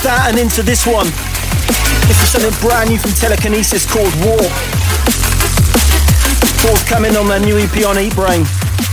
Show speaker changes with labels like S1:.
S1: that and into this one. This is something brand new from Telekinesis called Warp. Forthcoming on their new EP on Eat Brain.